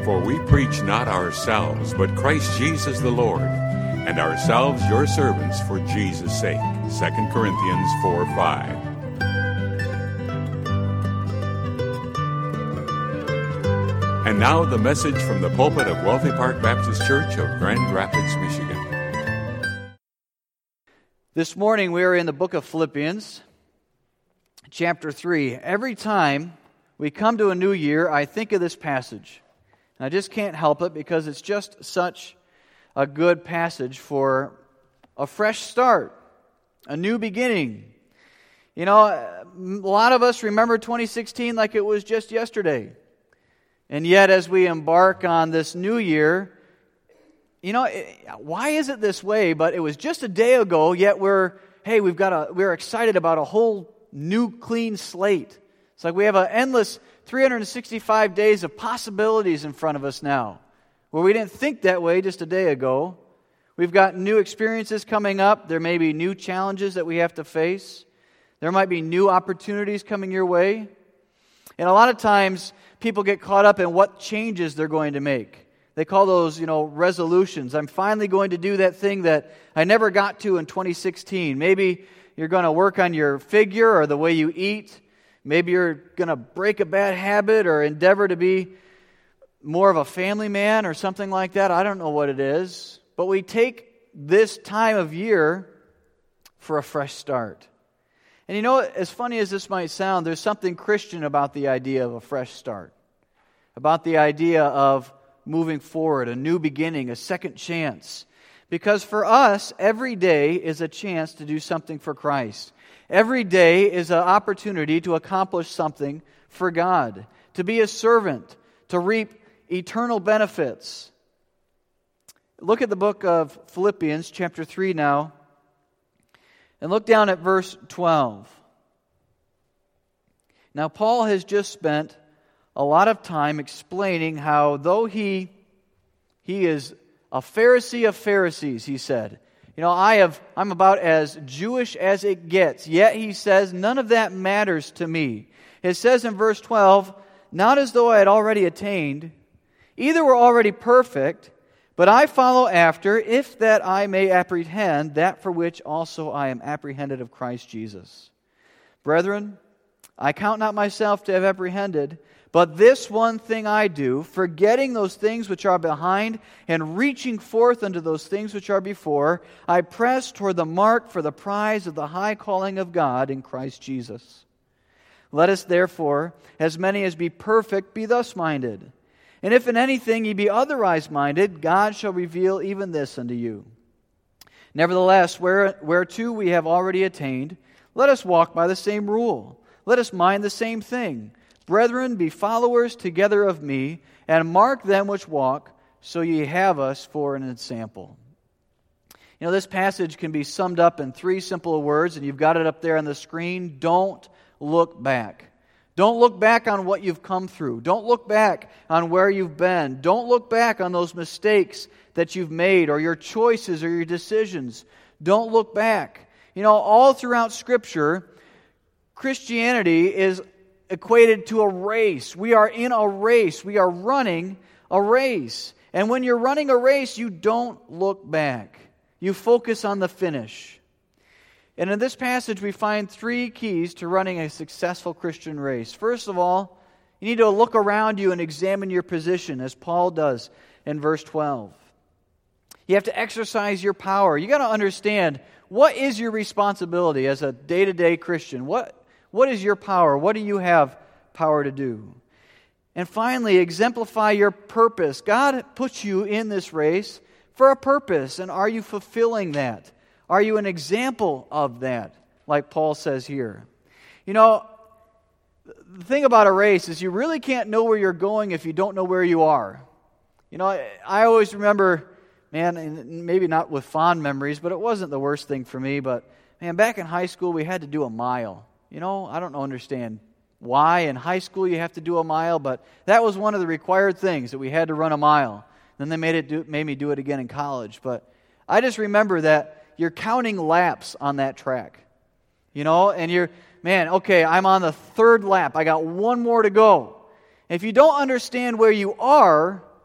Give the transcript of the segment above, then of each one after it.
For we preach not ourselves, but Christ Jesus the Lord, and ourselves your servants for Jesus' sake. 2 Corinthians 4:5. And now the message from the pulpit of Wealthy Park Baptist Church of Grand Rapids, Michigan. This morning we are in the book of Philippians, chapter 3. Every time we come to a new year, I think of this passage. And I just can't help it because it's just such a good passage for a fresh start, a new beginning. You know, a lot of us remember 2016 like it was just yesterday. And yet as we embark on this new year, you know, why is it this way? But it was just a day ago, yet we're excited about a whole new clean slate. It's like we have an endless 365 days of possibilities in front of us now, where we didn't think that way just a day ago. We've got new experiences coming up. There may be new challenges that we have to face. There might be new opportunities coming your way. And a lot of times, people get caught up in what changes they're going to make. They call those, resolutions. I'm finally going to do that thing that I never got to in 2016. Maybe you're going to work on your figure or the way you eat. Maybe you're going to break a bad habit or endeavor to be more of a family man or something like that. I don't know what it is. But we take this time of year for a fresh start. And you know, as funny as this might sound, there's something Christian about the idea of a fresh start. About the idea of moving forward, a new beginning, a second chance. Because for us, every day is a chance to do something for Christ. Every day is an opportunity to accomplish something for God, to be a servant, to reap eternal benefits. Look at the book of Philippians, chapter 3 now, and look down at verse 12. Now, Paul has just spent a lot of time explaining how though he is a Pharisee of Pharisees, he said, I'm about as Jewish as it gets. Yet, he says, none of that matters to me. It says in verse 12, not as though I had already attained, either were already perfect, but I follow after, if that I may apprehend that for which also I am apprehended of Christ Jesus. Brethren, I count not myself to have apprehended, but this one thing I do, forgetting those things which are behind, and reaching forth unto those things which are before, I press toward the mark for the prize of the high calling of God in Christ Jesus. Let us therefore, as many as be perfect, be thus minded. And if in anything ye be otherwise minded, God shall reveal even this unto you. Nevertheless, whereto we have already attained, let us walk by the same rule. Let us mind the same thing. Brethren, be followers together of me, and mark them which walk, so ye have us for an example. You know, this passage can be summed up in 3 simple words, and you've got it up there on the screen. Don't look back. Don't look back on what you've come through. Don't look back on where you've been. Don't look back on those mistakes that you've made, or your choices or your decisions. Don't look back. You know, all throughout Scripture, Christianity is equated to a race. We are in a race. We are running a race. And when you're running a race, you don't look back. You focus on the finish. And in this passage, we find 3 keys to running a successful Christian race. First of all, you need to look around you and examine your position, as Paul does in verse 12. You have to exercise your power. You got to understand, what is your responsibility as a day-to-day Christian? What is your power? What do you have power to do? And finally, exemplify your purpose. God puts you in this race for a purpose, and are you fulfilling that? Are you an example of that, like Paul says here? You know, the thing about a race is you really can't know where you're going if you don't know where you are. You know, I always remember, man, and maybe not with fond memories, but it wasn't the worst thing for me, but man, back in high school we had to do a mile. You know, I don't understand why in high school you have to do a mile, but that was one of the required things, that we had to run a mile. Then they made me do it again in college. But I just remember that you're counting laps on that track. You know, and you're, man, okay, I'm on the 3rd lap. I got one more to go. And if you don't understand where you are,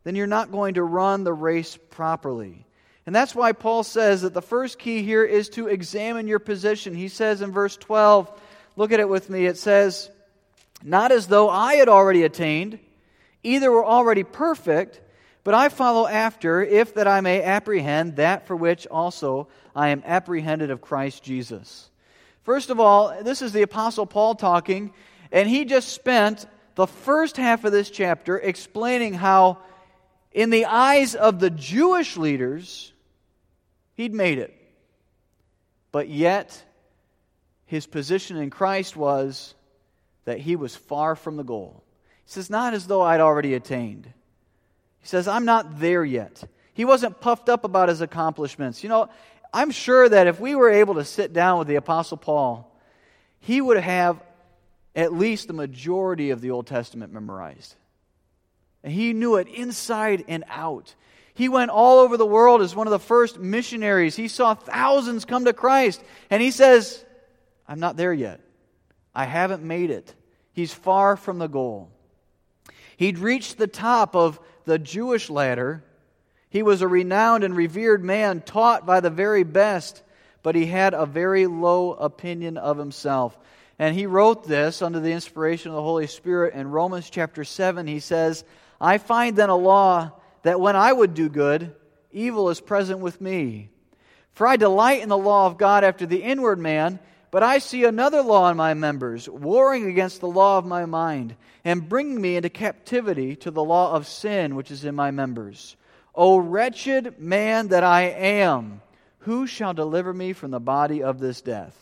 then you're not going to run the race properly. And that's why Paul says that the first key here is to examine your position. He says in verse 12, look at it with me, it says, "Not as though I had already attained, either were already perfect, but I follow after, if that I may apprehend that for which also I am apprehended of Christ Jesus." First of all, this is the Apostle Paul talking, and he just spent the first half of this chapter explaining how, in the eyes of the Jewish leaders, he'd made it. But yet, his position in Christ was that he was far from the goal. He says, "Not as though I'd already attained." He says, "I'm not there yet." He wasn't puffed up about his accomplishments. You know, I'm sure that if we were able to sit down with the Apostle Paul, he would have at least the majority of the Old Testament memorized. And he knew it inside and out. He went all over the world as one of the first missionaries. He saw thousands come to Christ. And he says, "I'm not there yet. I haven't made it." He's far from the goal. He'd reached the top of the Jewish ladder. He was a renowned and revered man, taught by the very best, but he had a very low opinion of himself. And he wrote this under the inspiration of the Holy Spirit in Romans chapter 7. He says, "I find then a law that when I would do good, evil is present with me. For I delight in the law of God after the inward man, but I see another law in my members, warring against the law of my mind, and bringing me into captivity to the law of sin which is in my members. O wretched man that I am, who shall deliver me from the body of this death?"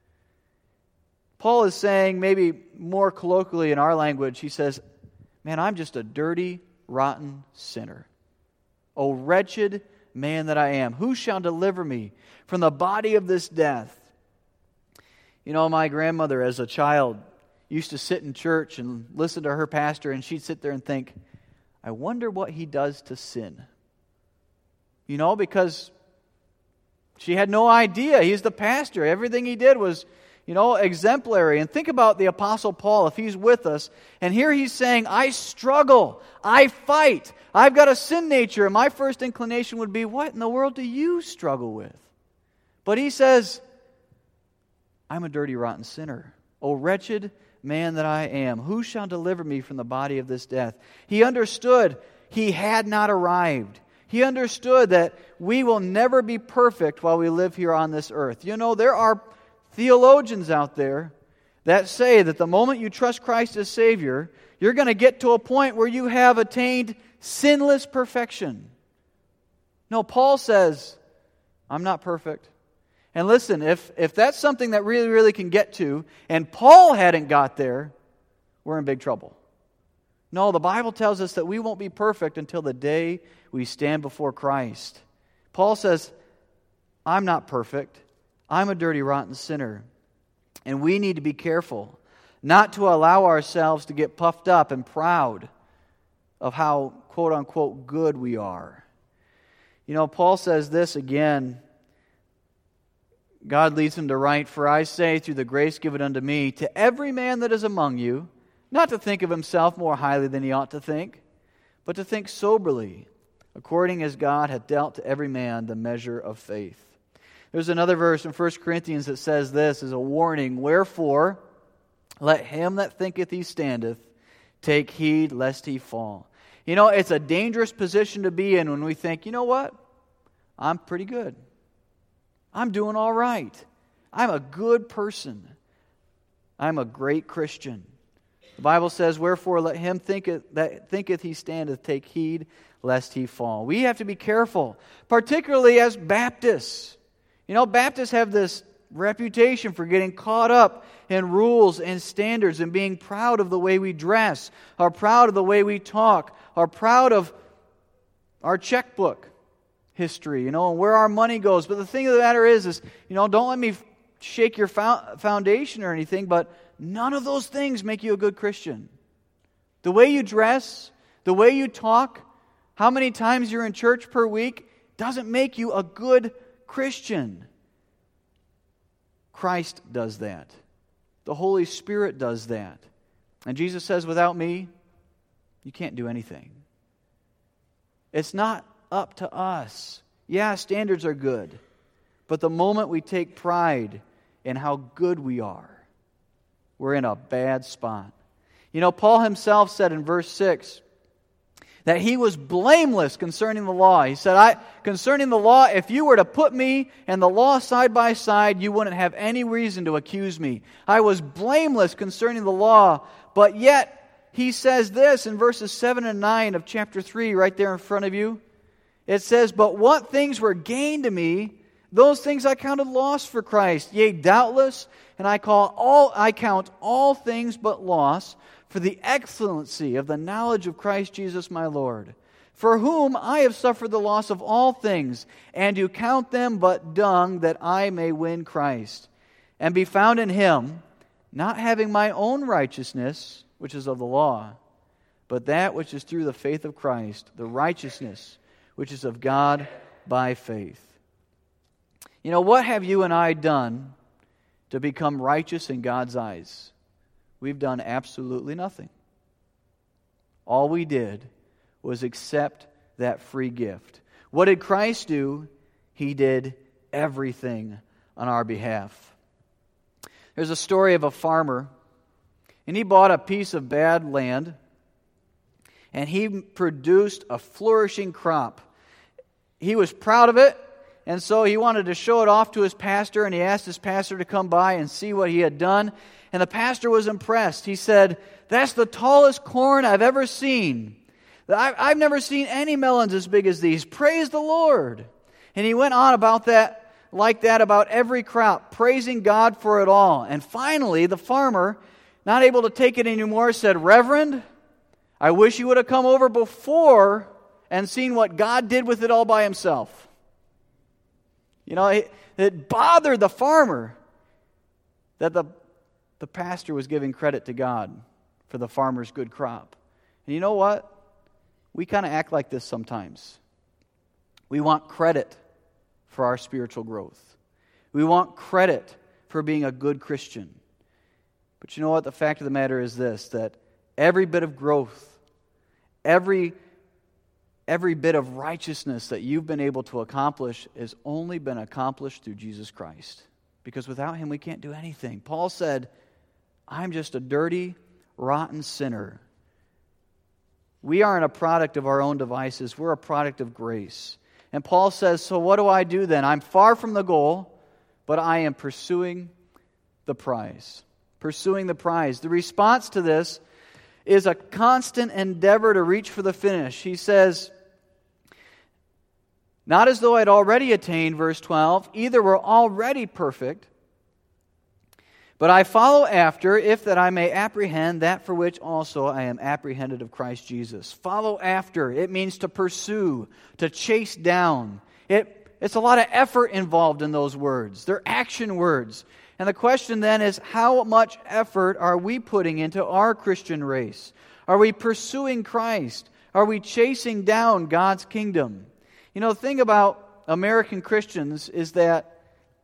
Paul is saying, maybe more colloquially in our language, he says, "Man, I'm just a dirty, rotten sinner. O wretched man that I am, who shall deliver me from the body of this death?" You know, my grandmother as a child used to sit in church and listen to her pastor, and she'd sit there and think, "I wonder what he does to sin." You know, because she had no idea. He's the pastor. Everything he did was, exemplary. And think about the Apostle Paul, if he's with us, and here he's saying, "I struggle, I fight, I've got a sin nature," and my first inclination would be, what in the world do you struggle with? But he says, "I'm a dirty, rotten sinner. O wretched man that I am, who shall deliver me from the body of this death?" He understood he had not arrived. He understood that we will never be perfect while we live here on this earth. You know, there are theologians out there that say that the moment you trust Christ as Savior, you're going to get to a point where you have attained sinless perfection. No, Paul says, "I'm not perfect." And listen, if that's something that really, really can get to, and Paul hadn't got there, we're in big trouble. No, the Bible tells us that we won't be perfect until the day we stand before Christ. Paul says, "I'm not perfect. I'm a dirty, rotten sinner." And we need to be careful not to allow ourselves to get puffed up and proud of how, quote unquote, good we are. You know, Paul says this again. God leads him to write, "For I say, through the grace given unto me, to every man that is among you, not to think of himself more highly than he ought to think, but to think soberly, according as God hath dealt to every man the measure of faith." There's another verse in 1 Corinthians that says this as a warning, "Wherefore, let him that thinketh he standeth take heed lest he fall." You know, it's a dangerous position to be in when we think, you know what? I'm pretty good. I'm doing all right. I'm a good person. I'm a great Christian. The Bible says, "Wherefore let him that thinketh he standeth take heed lest he fall." We have to be careful, particularly as Baptists. You know, Baptists have this reputation for getting caught up in rules and standards and being proud of the way we dress, or proud of the way we talk, or proud of our checkbook history, and where our money goes. But the thing of the matter is, don't let me shake your foundation or anything, but none of those things make you a good Christian. The way you dress, the way you talk, how many times you're in church per week, doesn't make you a good Christian. Christ does that. The Holy Spirit does that. And Jesus says, "Without me, you can't do anything." It's not up to us. Yeah, standards are good. But the moment we take pride in how good we are, we're in a bad spot. You know, Paul himself said in verse 6 that he was blameless concerning the law. He said, concerning the law, if you were to put me and the law side by side, you wouldn't have any reason to accuse me. I was blameless concerning the law, but yet he says this in verses 7 and 9 of chapter 3, right there in front of you. It says, but what things were gained to me, those things I counted loss for Christ. Yea, doubtless, and I count all things but loss for the excellency of the knowledge of Christ Jesus my Lord, for whom I have suffered the loss of all things, and do count them but dung, that I may win Christ, and be found in Him, not having my own righteousness, which is of the law, but that which is through the faith of Christ, the righteousness which is of God by faith. You know, what have you and I done to become righteous in God's eyes? We've done absolutely nothing. All we did was accept that free gift. What did Christ do? He did everything on our behalf. There's a story of a farmer, and he bought a piece of bad land, and he produced a flourishing crop. He was proud of it, and so he wanted to show it off to his pastor, and he asked his pastor to come by and see what he had done. And the pastor was impressed. He said, that's the tallest corn I've ever seen. I've never seen any melons as big as these. Praise the Lord. And he went on about that, like that, about every crop, praising God for it all. And finally, the farmer, not able to take it anymore, said, Reverend, I wish you would have come over before and seen what God did with it all by Himself. You know, it bothered the farmer that the pastor was giving credit to God for the farmer's good crop. And you know what? We kind of act like this sometimes. We want credit for our spiritual growth. We want credit for being a good Christian. But you know what? The fact of the matter is this, that every bit of growth, every bit of righteousness that you've been able to accomplish has only been accomplished through Jesus Christ. Because without Him, we can't do anything. Paul said, I'm just a dirty, rotten sinner. We aren't a product of our own devices. We're a product of grace. And Paul says, so what do I do then? I'm far from the goal, but I am pursuing the prize. Pursuing the prize. The response to this is a constant endeavor to reach for the finish. He says, not as though I'd already attained, verse 12, either we're already perfect, but I follow after, if that I may apprehend that for which also I am apprehended of Christ Jesus. Follow after. It means to pursue, to chase down. It's a lot of effort involved in those words. They're action words. And the question then is, how much effort are we putting into our Christian race? Are we pursuing Christ? Are we chasing down God's kingdom? You know, the thing about American Christians is that,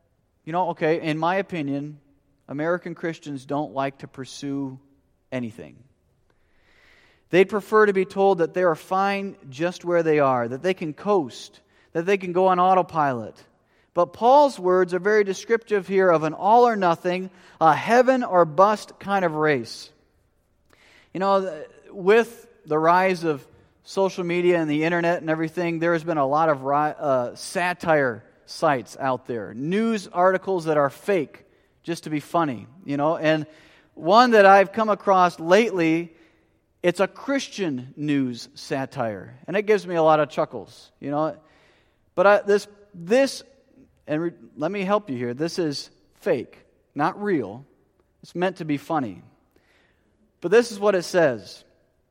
in my opinion, American Christians don't like to pursue anything. They'd prefer to be told that they are fine just where they are, that they can coast, that they can go on autopilot. But Paul's words are very descriptive here of an all or nothing, a heaven or bust kind of race. You know, with the rise of social media and the internet and everything, there has been a lot of satire sites out there, news articles that are fake, just to be funny, and one that I've come across lately, it's a Christian news satire, and it gives me a lot of chuckles, But this, and let me help you here, this is fake, not real. It's meant to be funny. But this is what it says.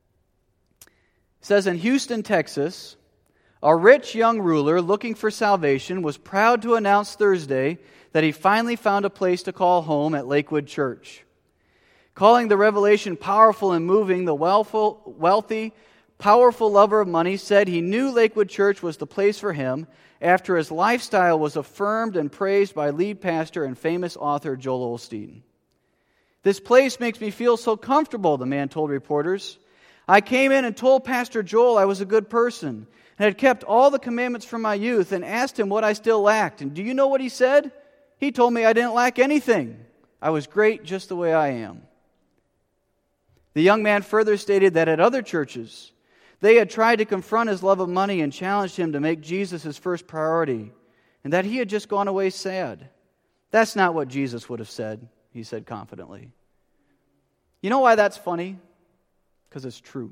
It says, in Houston, Texas, a rich young ruler looking for salvation was proud to announce Thursday that he finally found a place to call home at Lakewood Church. Calling the revelation powerful and moving, the wealthy, powerful lover of money said he knew Lakewood Church was the place for him after his lifestyle was affirmed and praised by lead pastor and famous author Joel Osteen. This place makes me feel so comfortable, the man told reporters. I came in and told Pastor Joel I was a good person, and had kept all the commandments from my youth, and asked him what I still lacked. And do you know what he said? He told me I didn't lack anything. I was great just the way I am. The young man further stated that at other churches, they had tried to confront his love of money and challenged him to make Jesus his first priority, and that he had just gone away sad. That's not what Jesus would have said, he said confidently. You know why that's funny? Because it's true.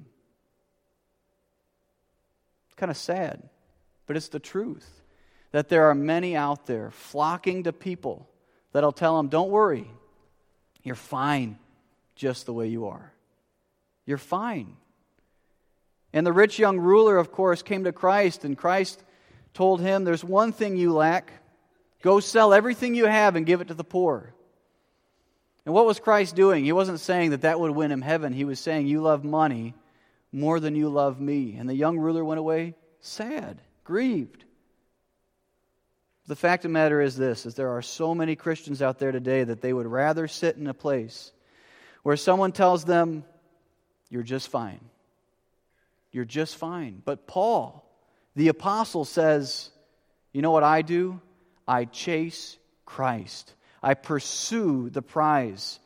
It's kind of sad, but it's the truth. That there are many out there flocking to people that'll tell them, don't worry, you're fine just the way you are. You're fine. And the rich young ruler, of course, came to Christ, and Christ told him, there's one thing you lack. Go sell everything you have and give it to the poor. And what was Christ doing? He wasn't saying that would win him heaven. He was saying, you love money more than you love me. And the young ruler went away sad, grieved. The fact of the matter is this, is there are so many Christians out there today that they would rather sit in a place where someone tells them, you're just fine. You're just fine. But Paul, the apostle, says, you know what I do? I chase Christ. I pursue the prize.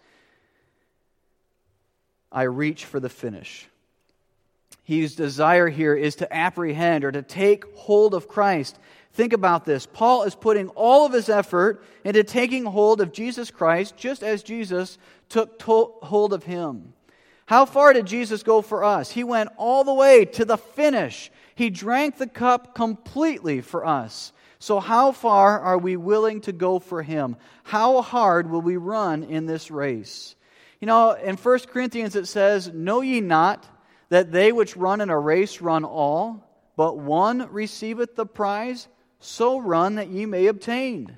I reach for the finish. His desire here is to apprehend or to take hold of Christ. Think about this. Paul is putting all of his effort into taking hold of Jesus Christ, just as Jesus took hold of him. How far did Jesus go for us? He went all the way to the finish. He drank the cup completely for us. So how far are we willing to go for Him? How hard will we run in this race? You know, in 1 Corinthians it says, know ye not that they which run in a race run all, but one receiveth the prize? So run that ye may obtain.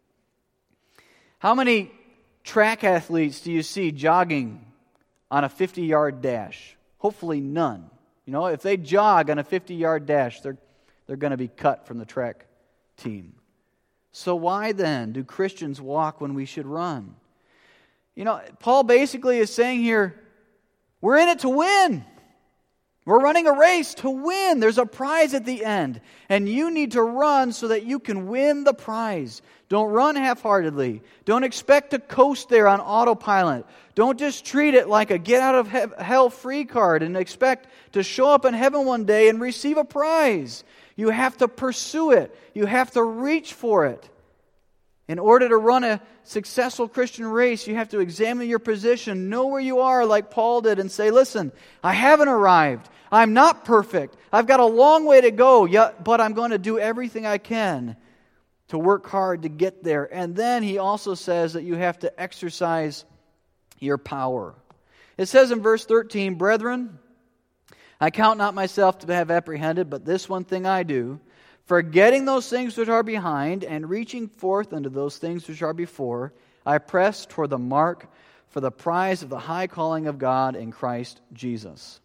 How many track athletes do you see jogging on a 50-yard dash? Hopefully none. You know, if they jog on a 50-yard dash, they're going to be cut from the track team. So why then do Christians walk when we should run? You know, Paul basically is saying here, we're in it to win. We're running a race to win. There's a prize at the end. And you need to run so that you can win the prize. Don't run half-heartedly. Don't expect to coast there on autopilot. Don't just treat it like a get-out-of-hell free card and expect to show up in heaven one day and receive a prize. You have to pursue it. You have to reach for it. In order to run a successful Christian race, you have to examine your position, know where you are like Paul did, and say, listen, I haven't arrived. I'm not perfect. I've got a long way to go, but I'm going to do everything I can to work hard to get there. And then he also says that you have to exercise your power. It says in verse 13, brethren, I count not myself to have apprehended, but this one thing I do, forgetting those things which are behind and reaching forth unto those things which are before, I press toward the mark for the prize of the high calling of God in Christ Jesus.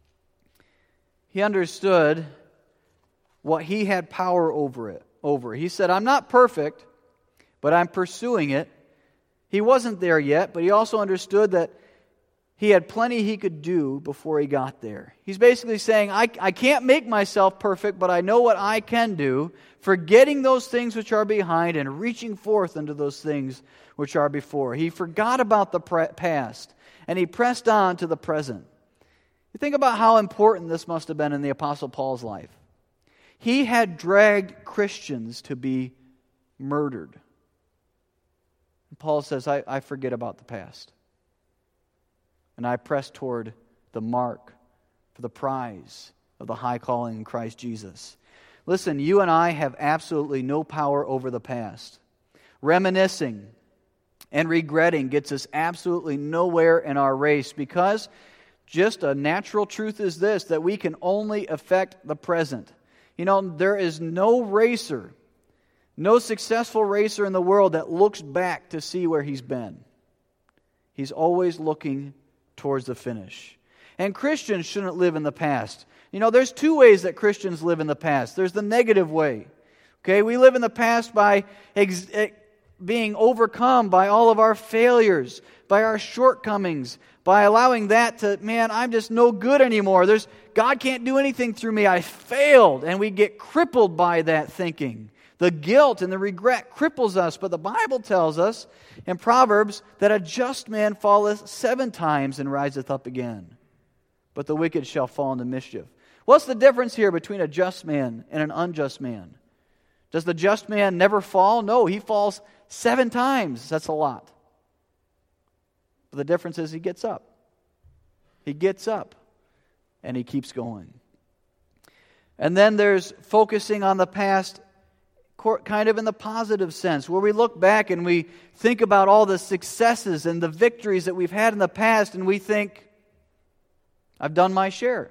He understood what he had power over. He said, I'm not perfect, but I'm pursuing it. He wasn't there yet, but he also understood that he had plenty he could do before he got there. He's basically saying, I can't make myself perfect, but I know what I can do, forgetting those things which are behind and reaching forth unto those things which are before. He forgot about the past, and he pressed on to the present. You think about how important this must have been in the Apostle Paul's life. He had dragged Christians to be murdered. And Paul says, I forget about the past. And I press toward the mark for the prize of the high calling in Christ Jesus. Listen, you and I have absolutely no power over the past. Reminiscing and regretting gets us absolutely nowhere in our race, because just a natural truth is this, that we can only affect the present. You know, there is no racer, no successful racer in the world that looks back to see where he's been. He's always looking towards the finish. And Christians shouldn't live in the past. You know, there's two ways that Christians live in the past. There's the negative way. Okay, we live in the past by being overcome by all of our failures, by our shortcomings, by allowing that to, man, I'm just no good anymore. God can't do anything through me. I failed. And we get crippled by that thinking. The guilt and the regret cripples us. But the Bible tells us in Proverbs that a just man falleth 7 times and riseth up again. But the wicked shall fall into mischief. What's the difference here between a just man and an unjust man? Does the just man never fall? No, he falls 7 times. That's a lot. But the difference is he gets up. He gets up and he keeps going. And then there's focusing on the past kind of in the positive sense, where we look back and we think about all the successes and the victories that we've had in the past, and we think, I've done my share.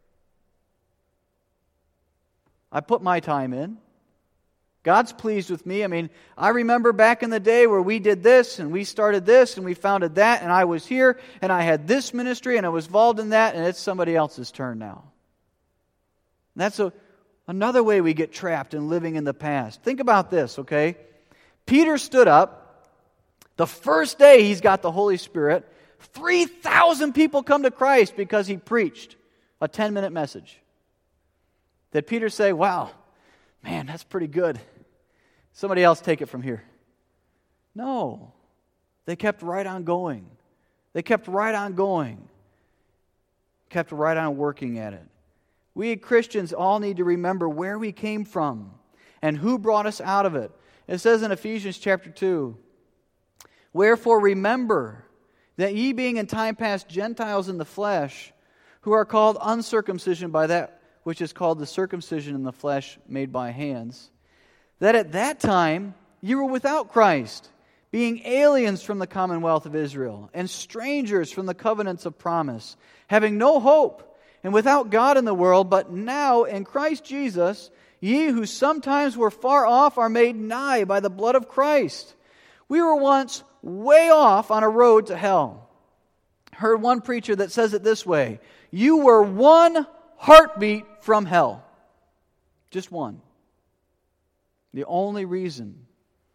I put my time in. God's pleased with me. I mean, I remember back in the day where we did this and we started this and we founded that, and I was here and I had this ministry and I was involved in that, and it's somebody else's turn now. And that's another way we get trapped in living in the past. Think about this, okay? Peter stood up. The first day he's got the Holy Spirit, 3,000 people come to Christ because he preached a 10-minute message. Did Peter say, wow, man, that's pretty good. Somebody else take it from here. No. They kept right on going. They kept right on going. Kept right on working at it. We Christians all need to remember where we came from and who brought us out of it. It says in Ephesians chapter 2, wherefore remember that ye being in time past Gentiles in the flesh, who are called uncircumcision by that which is called the circumcision in the flesh made by hands, that at that time you were without Christ, being aliens from the commonwealth of Israel, and strangers from the covenants of promise, having no hope, and without God in the world, but now in Christ Jesus, ye who sometimes were far off are made nigh by the blood of Christ. We were once way off on a road to hell. Heard one preacher that says it this way: you were one heartbeat from hell. Just one. The only reason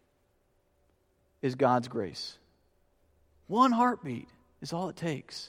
is God's grace. One heartbeat is all it takes.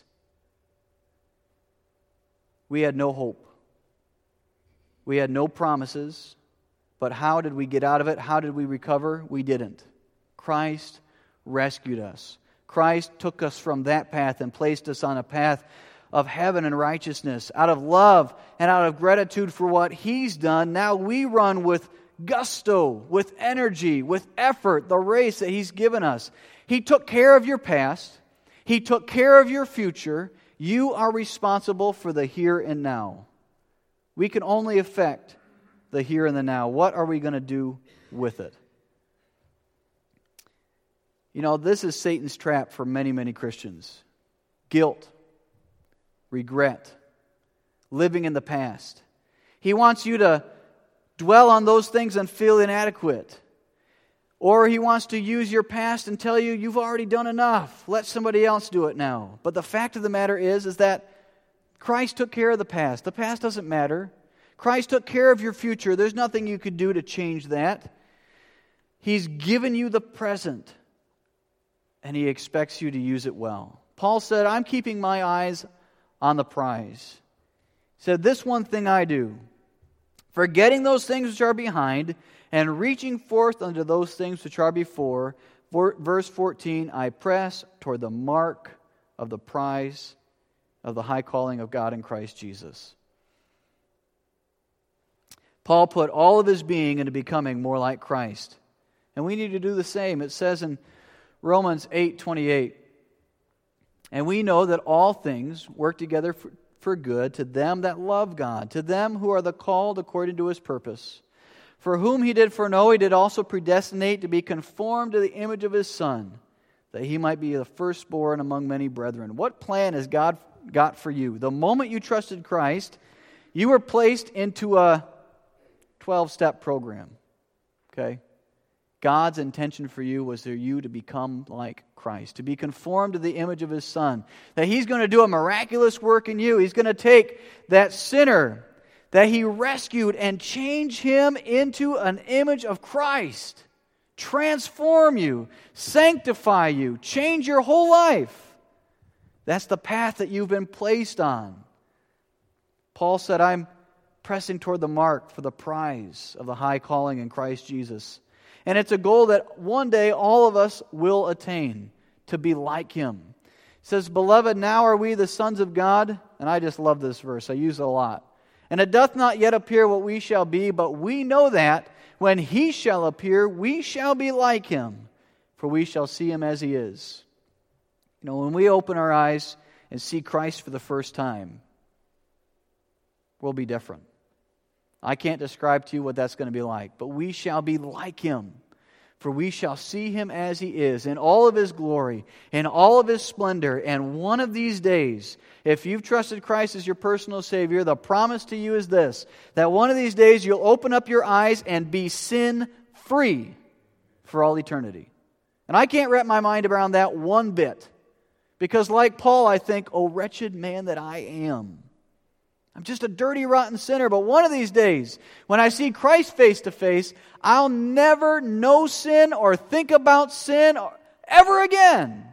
We had no hope. We had no promises. But how did we get out of it? How did we recover? We didn't. Christ rescued us. Christ took us from that path and placed us on a path of heaven and righteousness. Out of love and out of gratitude for what He's done, now we run with gusto, with energy, with effort, the race that He's given us. He took care of your past. He took care of your future. You are responsible for the here and now. We can only affect the here and the now. What are we going to do with it? You know, this is Satan's trap for many, many Christians. Guilt, regret, living in the past. He wants you to dwell on those things and feel inadequate. Or he wants to use your past and tell you, you've already done enough. Let somebody else do it now. But the fact of the matter is that Christ took care of the past. The past doesn't matter. Christ took care of your future. There's nothing you could do to change that. He's given you the present, and He expects you to use it well. Paul said, I'm keeping my eyes on the prize. He said, this one thing I do, forgetting those things which are behind, and reaching forth unto those things which are before. Verse 14, I press toward the mark of the prize of the high calling of God in Christ Jesus. Paul put all of his being into becoming more like Christ. And we need to do the same. It says in Romans 8:28, and we know that all things work together for good to them that love God, to them who are the called according to His purpose. For whom He did foreknow, He did also predestinate to be conformed to the image of His Son, that He might be the firstborn among many brethren. What plan has God got for you? The moment you trusted Christ, you were placed into a 12-step program. Okay? God's intention for you was for you to become like Christ, to be conformed to the image of His Son. That He's going to do a miraculous work in you. He's going to take that sinner that He rescued and change him into an image of Christ. transform you, sanctify you, change your whole life. That's the path that you've been placed on. Paul said, I'm pressing toward the mark for the prize of the high calling in Christ Jesus. And it's a goal that one day all of us will attain, to be like Him. It says, Beloved, now are we the sons of God. And I just love this verse. I use it a lot. And it doth not yet appear what we shall be, but we know that when He shall appear, we shall be like Him, for we shall see Him as He is. You know, when we open our eyes and see Christ for the first time, we'll be different. I can't describe to you what that's going to be like, but we shall be like Him, for we shall see Him as He is, in all of His glory, in all of His splendor. And one of these days, if you've trusted Christ as your personal Savior, the promise to you is this, that one of these days you'll open up your eyes and be sin-free for all eternity. And I can't wrap my mind around that one bit, because like Paul, I think, oh, wretched man that I am. I'm just a dirty, rotten sinner, but one of these days, when I see Christ face to face, I'll never know sin or think about sin ever again.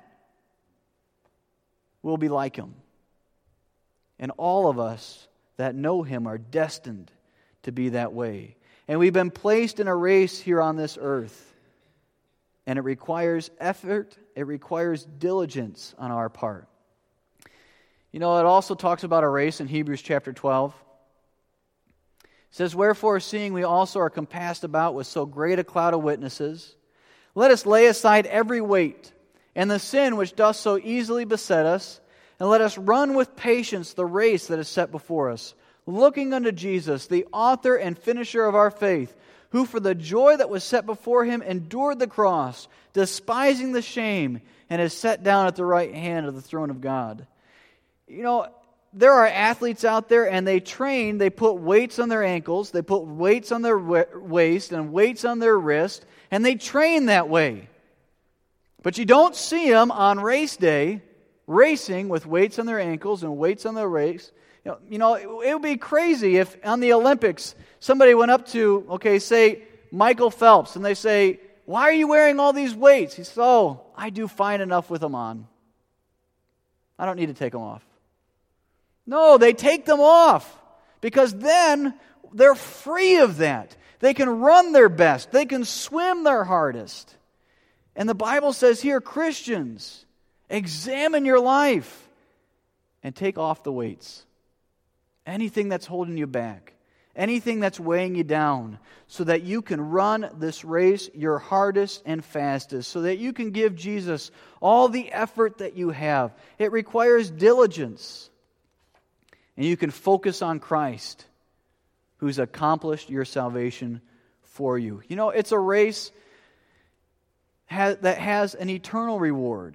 We'll be like Him. And all of us that know Him are destined to be that way. And we've been placed in a race here on this earth. And it requires effort, it requires diligence on our part. You know, it also talks about a race in Hebrews chapter 12. It says, Wherefore, seeing we also are compassed about with so great a cloud of witnesses, let us lay aside every weight and the sin which doth so easily beset us, and let us run with patience the race that is set before us, looking unto Jesus, the author and finisher of our faith, who for the joy that was set before Him endured the cross, despising the shame, and is set down at the right hand of the throne of God. You know, there are athletes out there and they train, they put weights on their ankles, they put weights on their waist and weights on their wrist, and they train that way. But you don't see them on race day racing with weights on their ankles and weights on their waist. You know, it would be crazy if on the Olympics somebody went up to, say Michael Phelps, and they say, why are you wearing all these weights? He says, oh, I do fine enough with them on. I don't need to take them off. No, they take them off because then they're free of that. They can run their best. They can swim their hardest. And the Bible says here, Christians, examine your life and take off the weights. Anything that's holding you back, anything that's weighing you down, so that you can run this race your hardest and fastest, so that you can give Jesus all the effort that you have. It requires diligence. And you can focus on Christ, who's accomplished your salvation for you. You know, it's a race that has an eternal reward.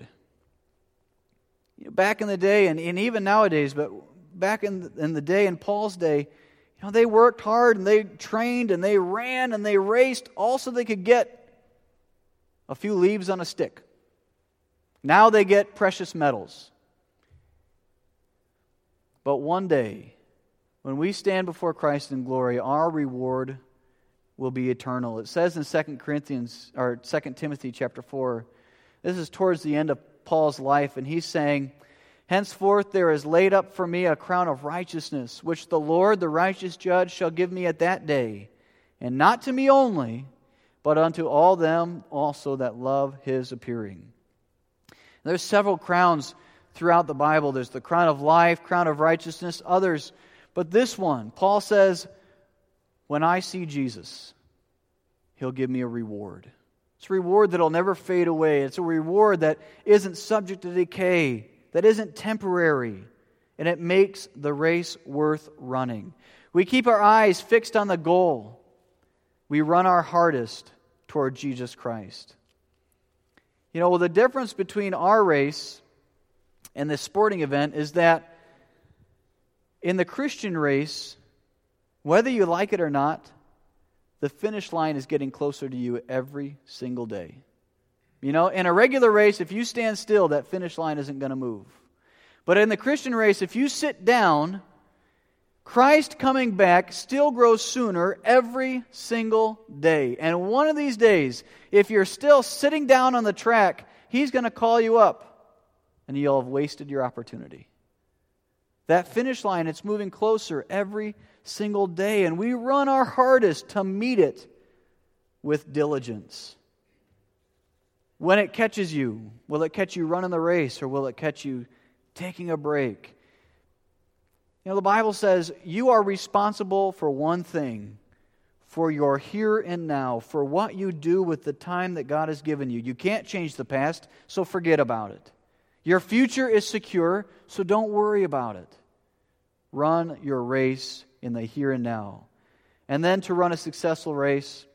Back in the day, and even nowadays, but back in the day, in Paul's day, they worked hard and they trained and they ran and they raced, all so they could get a few leaves on a stick. Now they get precious metals. But one day, when we stand before Christ in glory, our reward will be eternal. It says in 2 Timothy chapter 4, this is towards the end of Paul's life, and he's saying, Henceforth there is laid up for me a crown of righteousness, which the Lord, the righteous judge, shall give me at that day, and not to me only, but unto all them also that love His appearing. There's several crowns throughout the Bible. There's the crown of life, crown of righteousness, others. But this one, Paul says, when I see Jesus, He'll give me a reward. It's a reward that'll never fade away. It's a reward that isn't subject to decay, that isn't temporary, and it makes the race worth running. We keep our eyes fixed on the goal. We run our hardest toward Jesus Christ. The difference between our race and this sporting event is that in the Christian race, whether you like it or not, the finish line is getting closer to you every single day. In a regular race, if you stand still, that finish line isn't going to move. But in the Christian race, if you sit down, Christ coming back still grows sooner every single day. And one of these days, if you're still sitting down on the track, He's going to call you up, and you'll have wasted your opportunity. That finish line, it's moving closer every single day, and we run our hardest to meet it with diligence. When it catches you, will it catch you running the race, or will it catch you taking a break? You know, the Bible says you are responsible for one thing, for your here and now, for what you do with the time that God has given you. You can't change the past, so forget about it. Your future is secure, so don't worry about it. Run your race in the here and now. And then to run a successful race,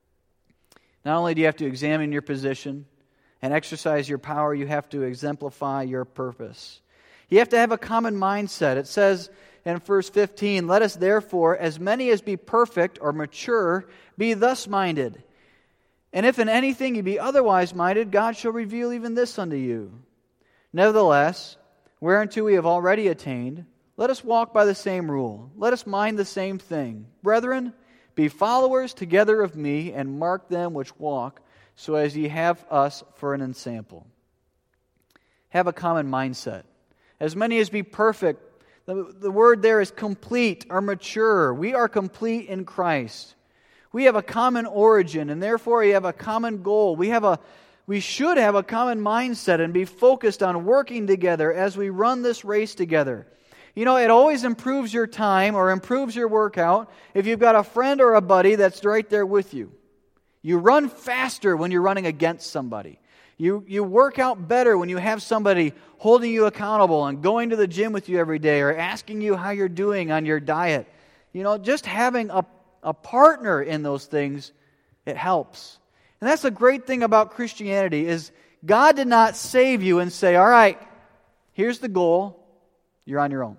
not only do you have to examine your position and exercise your power, you have to exemplify your purpose. You have to have a common mindset. It says in verse 15, "Let us therefore, as many as be perfect or mature, be thus minded. And if in anything you be otherwise minded, God shall reveal even this unto you. Nevertheless, whereunto we have already attained, let us walk by the same rule. Let us mind the same thing. Brethren, be followers together of me, and mark them which walk, so as ye have us for an ensample." Have a common mindset. As many as be perfect, the word there is complete or mature. We are complete in Christ. We have a common origin, and therefore we have a common goal. We should have a common mindset and be focused on working together as we run this race together. You know, it always improves your time or improves your workout if you've got a friend or a buddy that's right there with you. You run faster when you're running against somebody. You work out better when you have somebody holding you accountable and going to the gym with you every day or asking you how you're doing on your diet. You know, just having a partner in those things, it helps. And that's the great thing about Christianity is God did not save you and say, all right, here's the goal, you're on your own.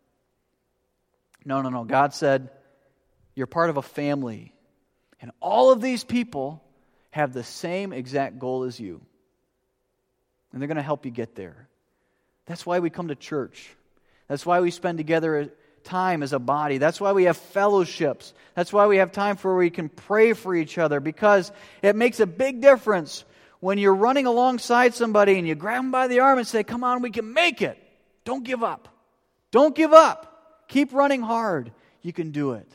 No. God said, you're part of a family. And all of these people have the same exact goal as you. And they're going to help you get there. That's why we come to church. That's why we spend together time as a body. That's why we have fellowships. That's why we have time where we can pray for each other, because it makes a big difference when you're running alongside somebody and you grab them by the arm and say, come on, we can make it. Don't give up. Don't give up. Keep running hard. You can do it.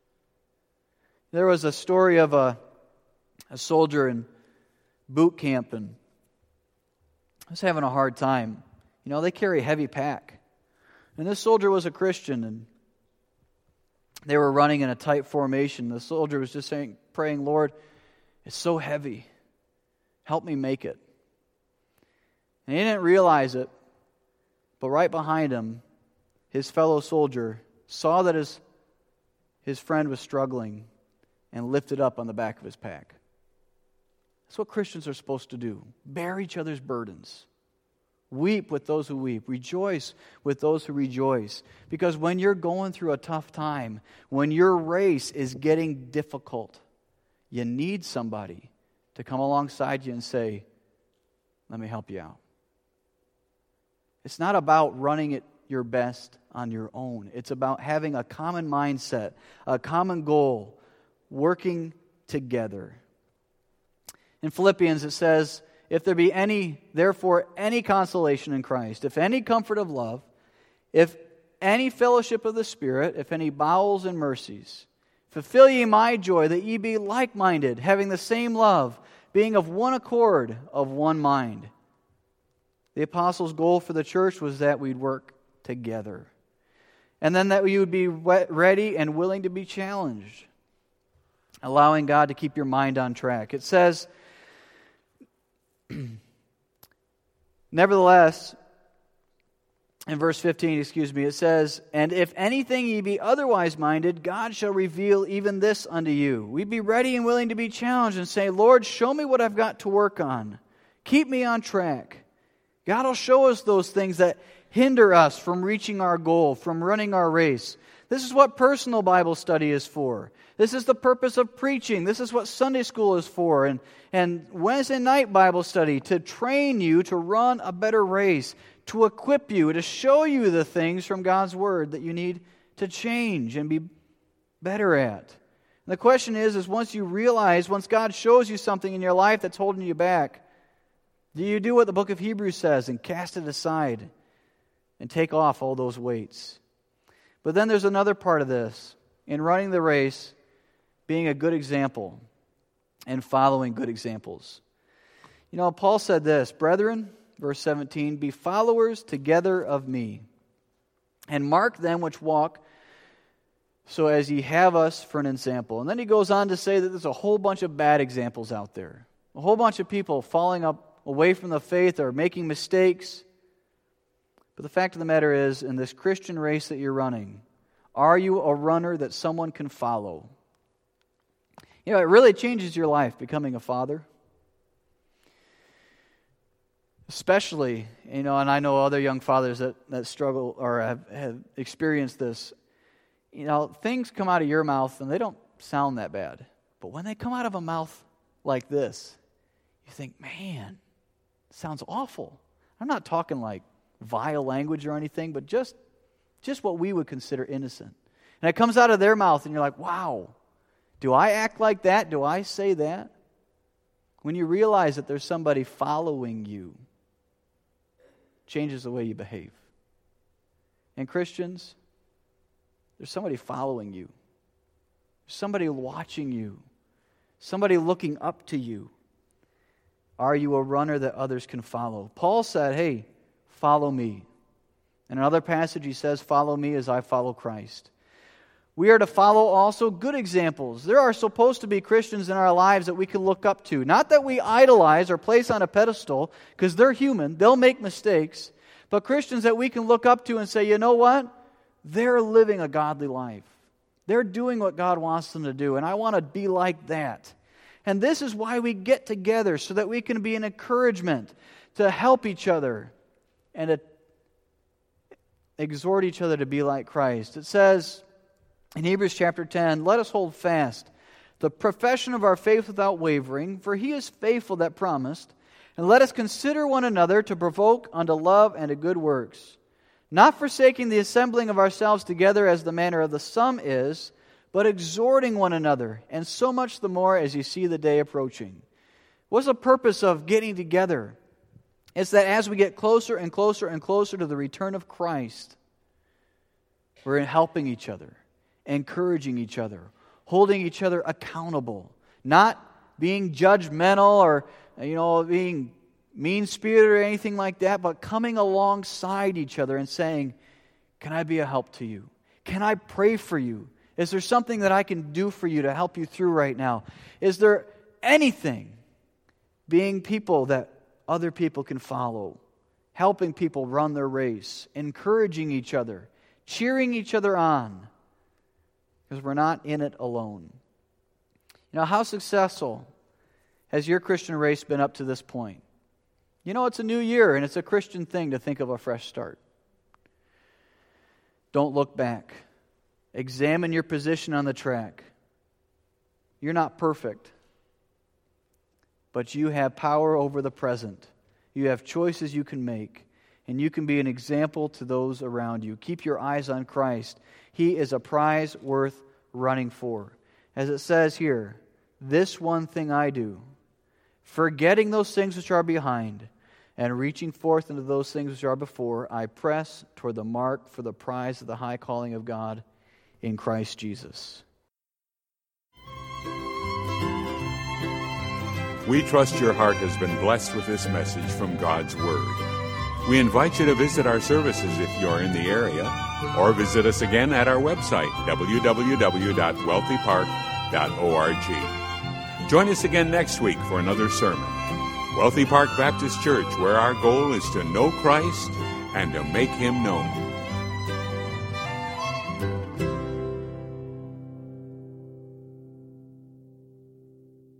There was a story of a soldier in boot camp, and I was having a hard time. You know, they carry a heavy pack. And this soldier was a Christian, and they were running in a tight formation. The soldier was just praying, Lord, it's so heavy. Help me make it. And he didn't realize it, but right behind him, his fellow soldier saw that his friend was struggling and lifted up on the back of his pack. That's what Christians are supposed to do. Bear each other's burdens. Weep with those who weep. Rejoice with those who rejoice. Because when you're going through a tough time, when your race is getting difficult, you need somebody to come alongside you and say, let me help you out. It's not about running it your best on your own. It's about having a common mindset, a common goal, working together. In Philippians it says, if there be therefore any consolation in Christ, if any comfort of love, if any fellowship of the Spirit, if any bowels and mercies, fulfill ye my joy, that ye be like-minded, having the same love, being of one accord, of one mind. The apostles' goal for the church was that we'd work together. And then that we would be ready and willing to be challenged, allowing God to keep your mind on track. It says, nevertheless, in verse 15, it says, and if anything ye be otherwise minded, God shall reveal even this unto you. We be ready and willing to be challenged and say, Lord, show me what I've got to work on. Keep me on track. God will show us those things that hinder us from reaching our goal, from running our race. This is what personal Bible study is for. This is the purpose of preaching. This is what Sunday school is for. And Wednesday night Bible study, to train you to run a better race, to equip you, to show you the things from God's Word that you need to change and be better at. And the question is once God shows you something in your life that's holding you back, do you do what the book of Hebrews says and cast it aside and take off all those weights? But then there's another part of this. In running the race, being a good example and following good examples. Paul said this, "Brethren," verse 17, "be followers together of me, and mark them which walk so as ye have us for an example." And then he goes on to say that there's a whole bunch of bad examples out there. A whole bunch of people falling away from the faith or making mistakes. But the fact of the matter is, in this Christian race that you're running, are you a runner that someone can follow? It really changes your life becoming a father. Especially, and I know other young fathers that struggle or have experienced this. Things come out of your mouth and they don't sound that bad. But when they come out of a mouth like this, you think, man, it sounds awful. I'm not talking like vile language or anything, but just what we would consider innocent. And it comes out of their mouth and you're like, wow, do I act like that? Do I say that? When you realize that there's somebody following you, it changes the way you behave. And Christians, there's somebody following you. There's somebody watching you. Somebody looking up to you. Are you a runner that others can follow? Paul said, hey, follow me. In another passage he says, follow me as I follow Christ. We are to follow also good examples. There are supposed to be Christians in our lives that we can look up to. Not that we idolize or place on a pedestal, because they're human, they'll make mistakes. But Christians that we can look up to and say, you know what? They're living a godly life. They're doing what God wants them to do, and I want to be like that. And this is why we get together, so that we can be an encouragement to help each other and to exhort each other to be like Christ. It says in Hebrews chapter 10, let us hold fast the profession of our faith without wavering, for he is faithful that promised. And let us consider one another to provoke unto love and to good works, not forsaking the assembling of ourselves together as the manner of the some is, but exhorting one another, and so much the more as you see the day approaching. What's the purpose of getting together? It's that as we get closer and closer and closer to the return of Christ, we're helping each other, encouraging each other, holding each other accountable, not being judgmental or being mean-spirited or anything like that, but coming alongside each other and saying, can I be a help to you? Can I pray for you? Is there something that I can do for you to help you through right now? Is there anything? Being people that other people can follow, helping people run their race, encouraging each other, cheering each other on, because we're not in it alone. How successful has your Christian race been up to this point? It's a new year, and it's a Christian thing to think of a fresh start. Don't look back. Examine your position on the track. You're not perfect, but you have power over the present. You have choices you can make, and you can be an example to those around you. Keep your eyes on Christ. He is a prize worth running for. As it says here, this one thing I do, forgetting those things which are behind, and reaching forth into those things which are before, I press toward the mark for the prize of the high calling of God in Christ Jesus. We trust your heart has been blessed with this message from God's Word. We invite you to visit our services if you're in the area, or visit us again at our website, www.wealthypark.org. Join us again next week for another sermon. Wealthy Park Baptist Church, where our goal is to know Christ and to make Him known.